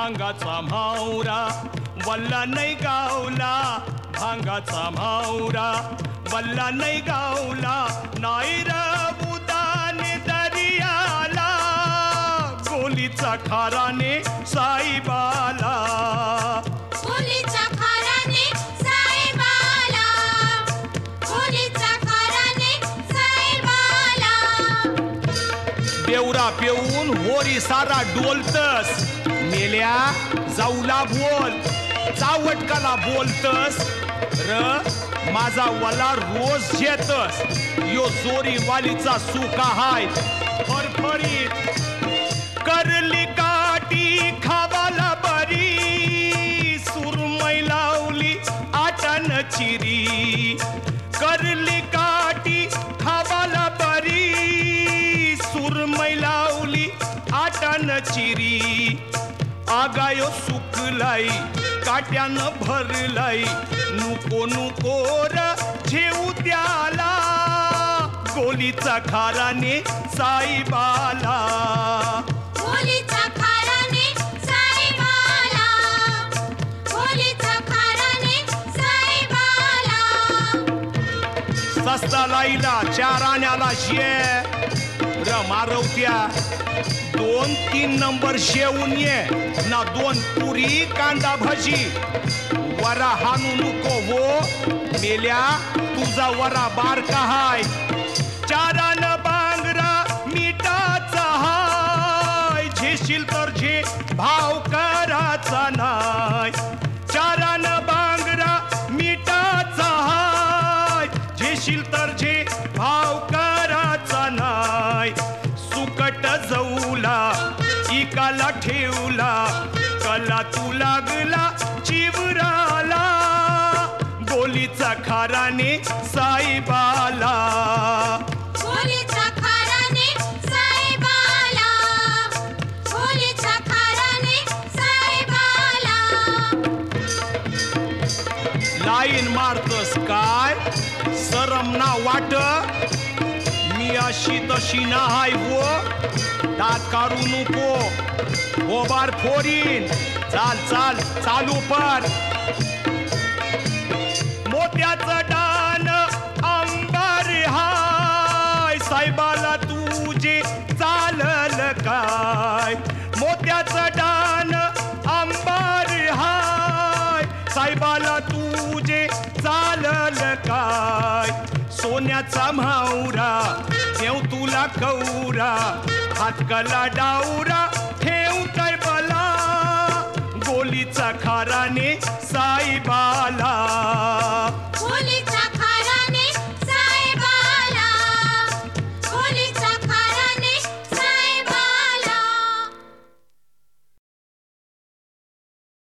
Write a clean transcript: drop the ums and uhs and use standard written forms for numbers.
भांगाचा म्हावरा वल्ला नाही गावला, भांगाचा म्हावरा वल्ला नाही गावला, नाही र उदाने दर्याला, गोलीचा खाराने साईबाला, गोलीचा खाराने साईबाला, गोलीचा खाराने साईबाला. देवरा पेऊन होरी सारा डोलतस, मेल्या जाऊला बोल, चावटकाला बोलतस र माझा वाला रोज येतस. यो जोरी वालीचा सुका हाय फरफरीत, करली काठी खावाला बरी, सुरमई लावली आटन चिरी, करली काठी खावाला बरी, सुरमई लावली आटन चिरी. आगायो सुकलाई काट्यानं भरलाई, नुको नुको र ठेवू त्याला, गोलीचा खाराने साईबाला, गोलीचा खाराने साईबाला, गोलीचा खाराने साईबाला. सस्ता लाईला चार आण्याला शे र मारवत्या, 2-3 नंबर शेवून ये ना, 2 पुरी कांदा भजी. वरा हानू नको हो मेल्या, तुझा वरा बारका हाय, चारान बांगरा मिठाचा हाय, झेशील तर झे भाव कराचा नाय, चारान बांगरा मिठाचा हाय, झेशील तर झे भाव कराचा नाय. सुकट जवला इकाला ठेवला, कला तू लागला चिवराला, गोलीचा खाराने साईबाला, गोलीचा खाराने साईबाला, गोलीचा खाराने साईबाला. लाईन मारतस काय सरम ना वाट, मी अशी तशी ना हाय वो, दात काढू नको गोबार फोरीन. चाल चाल चालू पर, मोत्याचं डान अंबर हाय, साईबाला तुझे चालल काय, मोत्याचं डान अंबर हाय, साईबाला तुझे चालल काय. सोन्याचा म्हावरा देव तुला कौरा, हातकला डावरा ठेवताय बला, गोलीचा खाराने साईबा